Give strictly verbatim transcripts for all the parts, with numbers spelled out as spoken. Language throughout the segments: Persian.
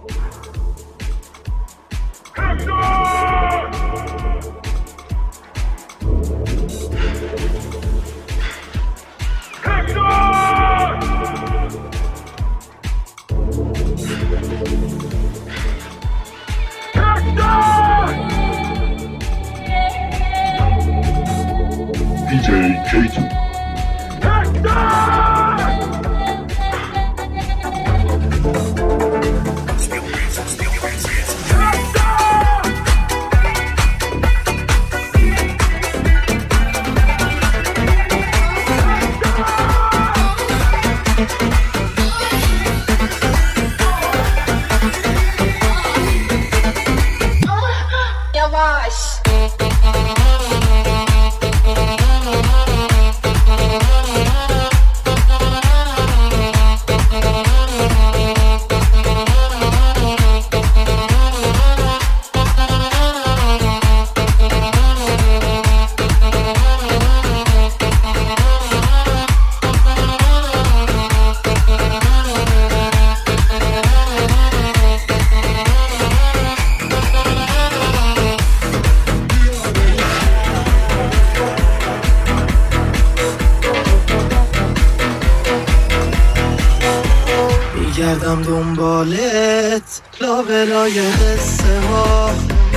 گردم دنبالت لابلای قصه ها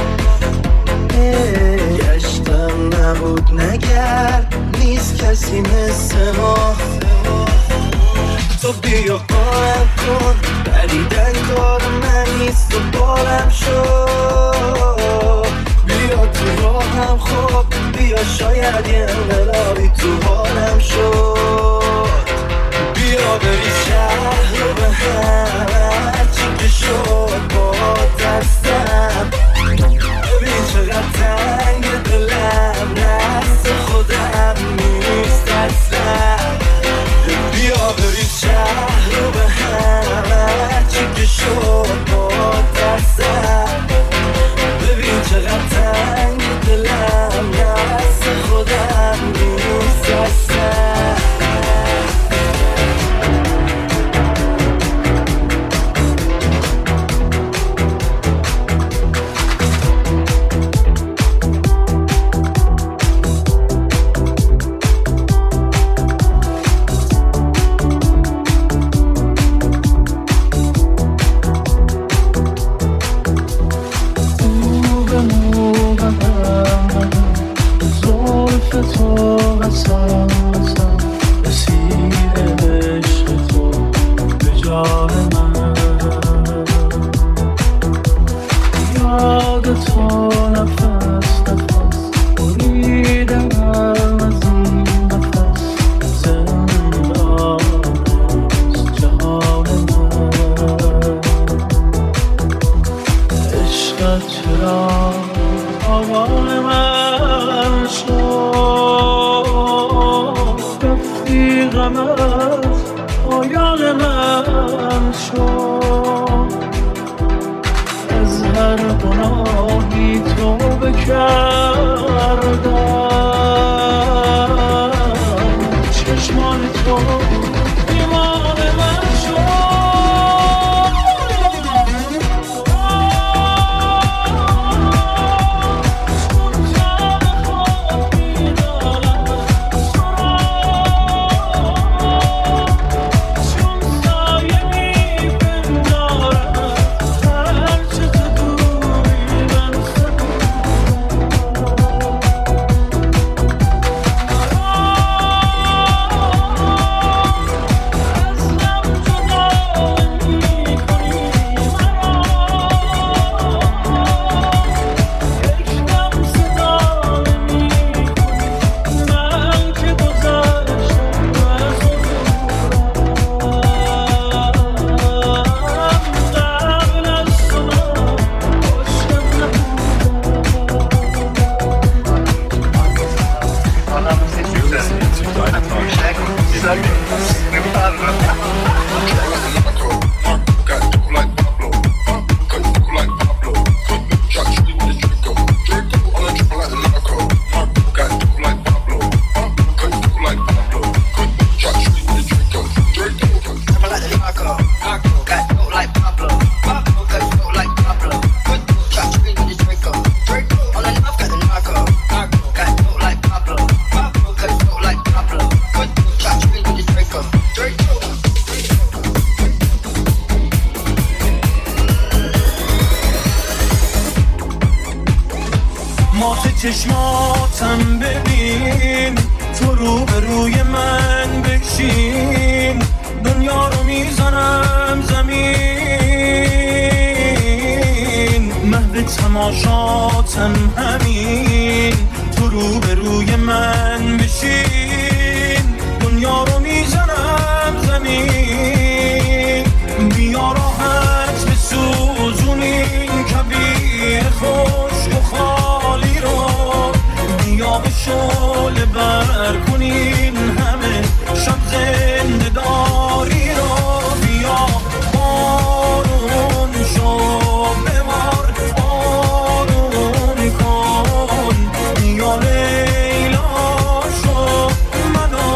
گشتم نبود نگرد نیست کسی مثل ما تو بیا قایم کن بریدن کار من نیست و بارم شد بیا تو راهم خوب بیا شاید یه انقلابی تو حالم شد بیا بری شهر رو به هم هرچی که شد با دستم ببین چقدر تنگ دلم نفس خودم نیست اصلا بیا بری شهر رو به هم هرچی که شد با دستم ببین چقدر تنگ دلم نفس خودم نیست اصلا چشماتم ببین، تو رو به روی من بشین، دنیا رو میزنم زمین، محو تماشاتم همین، تو رو به روی من بشین، دنیا رو میزنم زمین، بیا راحت بسوزون این کبیر خشک و خالی رو، بیا به شعله بر کنین همه شب زنده داری رو، بیا بارون شو ببار آروم کن، بیا لیلا شو منو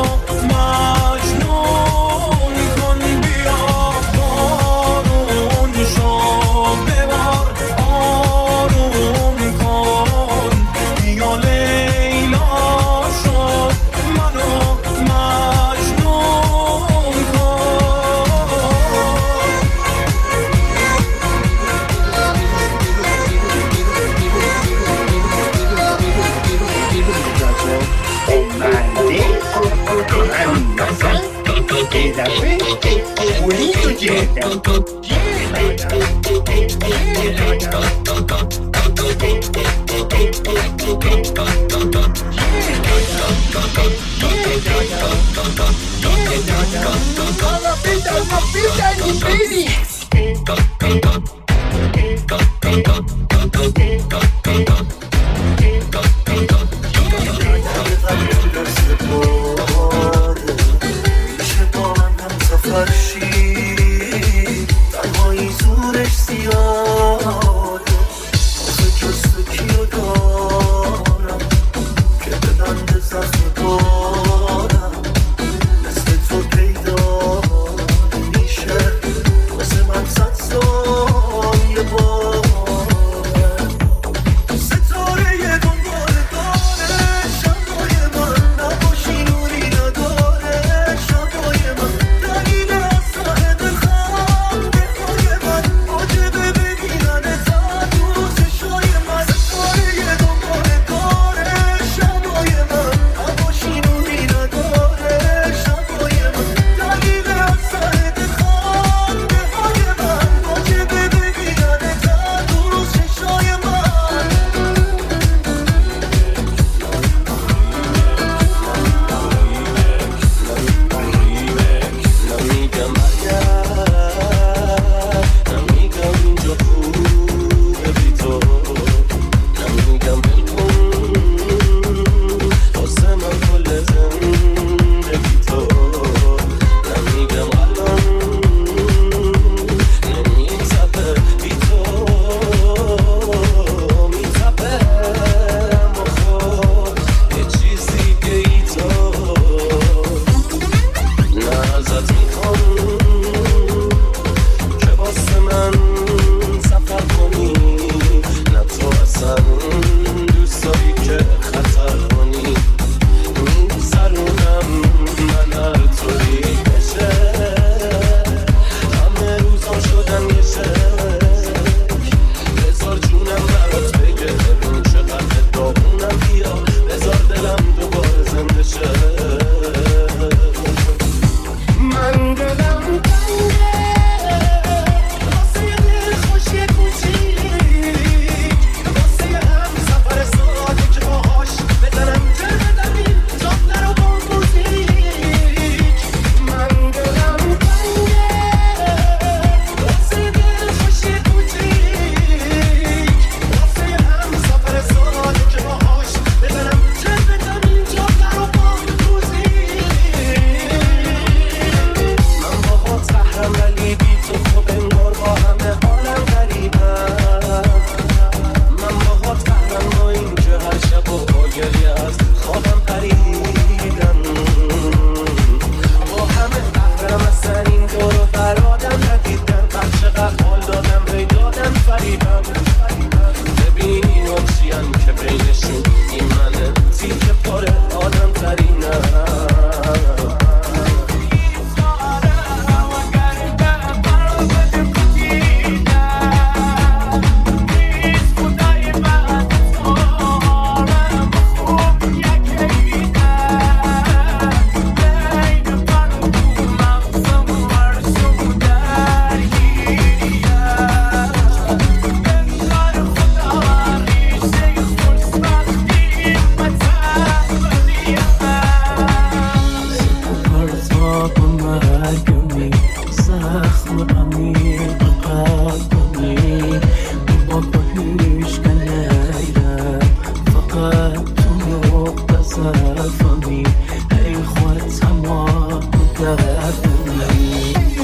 مجنون کن، بیا بارون شو ببار آروم کن، بیا لیلا شو منو مجنون زخم عمیق قلبمی با هیچ کنیره فقط تو نقطه ضعفمی ای خود تمام دردمی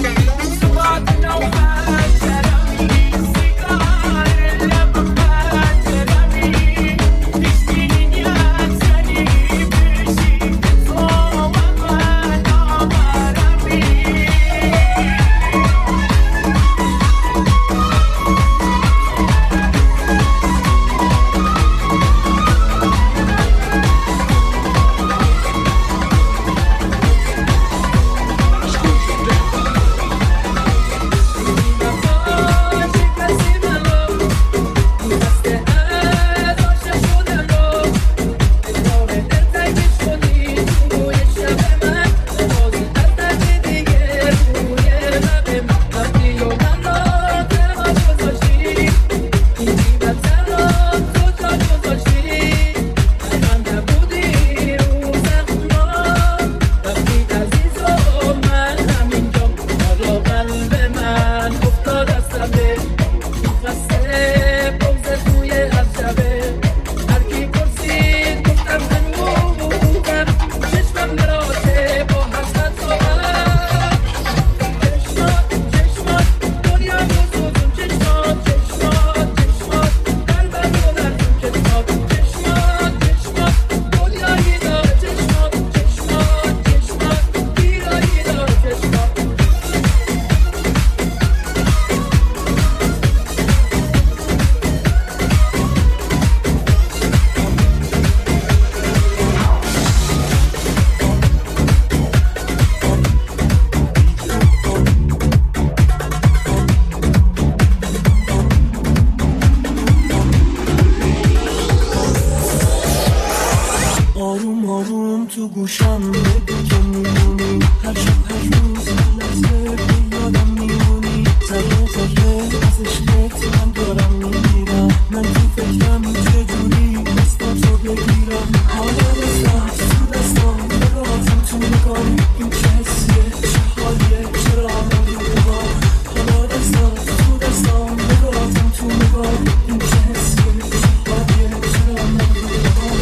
آروم آروم تو گوشم بگی که میمونی هر شب هر روز هر لحظه به یادم میمونی ذره ذره از عشقت من دارم میگیرم من تو فکرم چجوری دستم تو بگیرم حالا دستم تو دستم براتم تو نگاهی این چه حسیه چه حالیه چرا آدم نگاه حالا دستم تو دستم براتم تو نگاهی این چه حسیه چه حالیه چرا آدم نگاه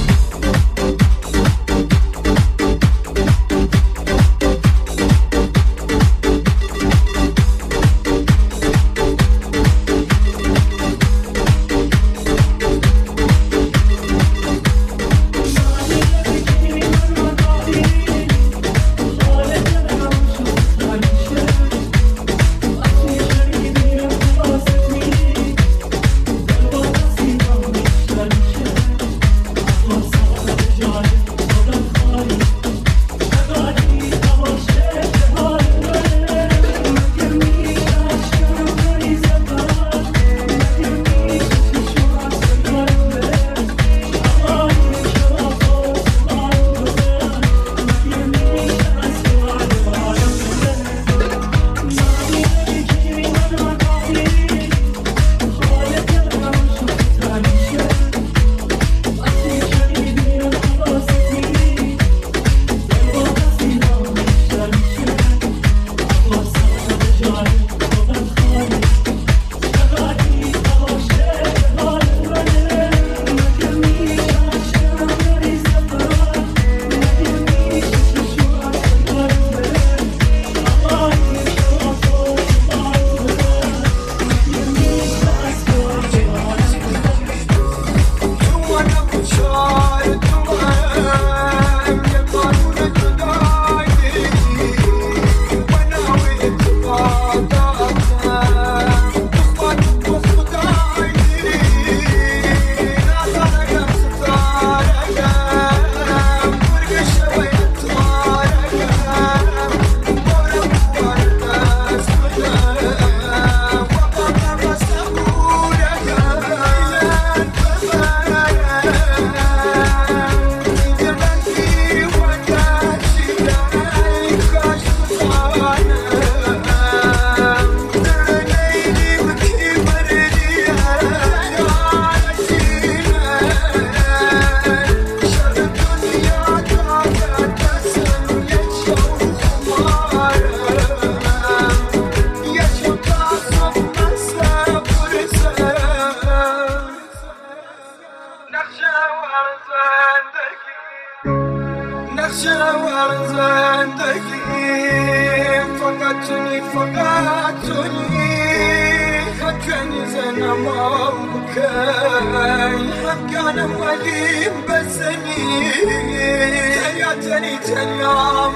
هم كان ولي بسني تياتني تنام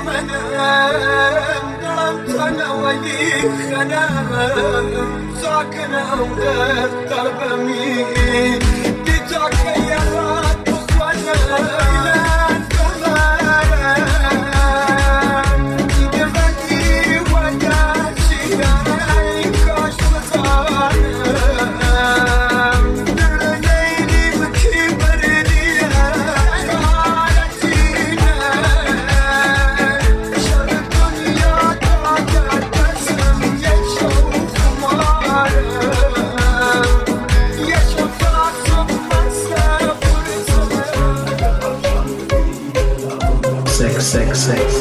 ضربت انا ولي خنام ساكنة وغير بمي بيتك يا رب وصلنا Sex, sex.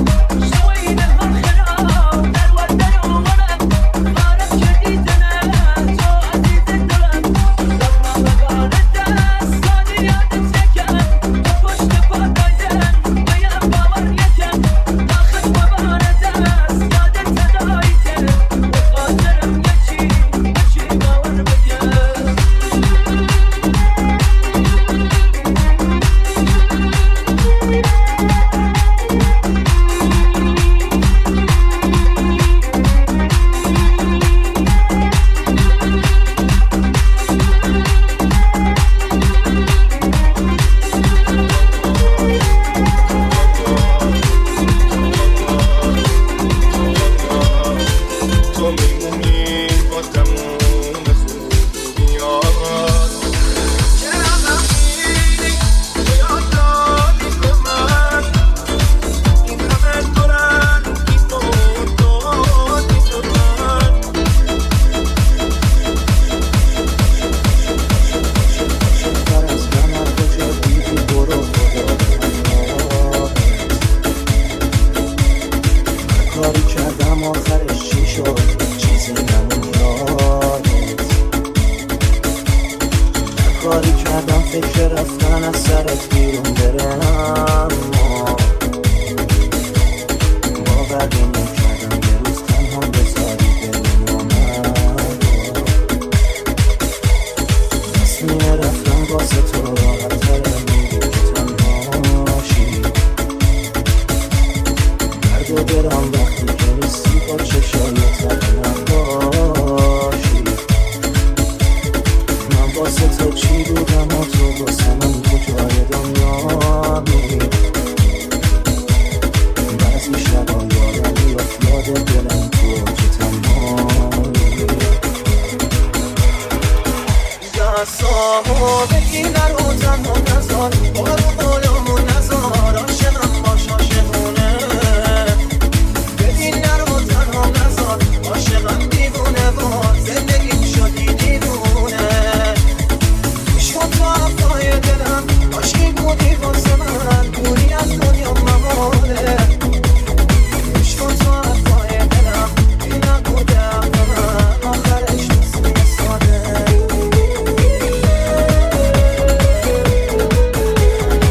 Dana فکر رفتن از سرت بیرون برم باور نمی‌کردم یه روز تنها بذاری دلم تصمیم رفتن واسه تو راحت تره میگی که تنهاشی درد و برم وقتی که نیستی با چشای تنها باشی من واسه تو چی بودم و تو واسه من کجای دنیایی بعضی شبا یادم میافت یاد دلم تو که تنهایی دستامو بگی نرو تنها نزار بارو بالامون نزار عاشقم باش عاشقونه بگی نرو تنها نزار عاشقم دیوونه بار زندگیم شدی دیوونه میشون تو هفتای دلم عاشقی بودی واسه من دوری از دنیا مماله میشون تو هفتای دلم بی نبوده حق من آخرش نیستی ساده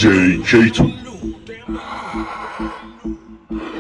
جی کیتو.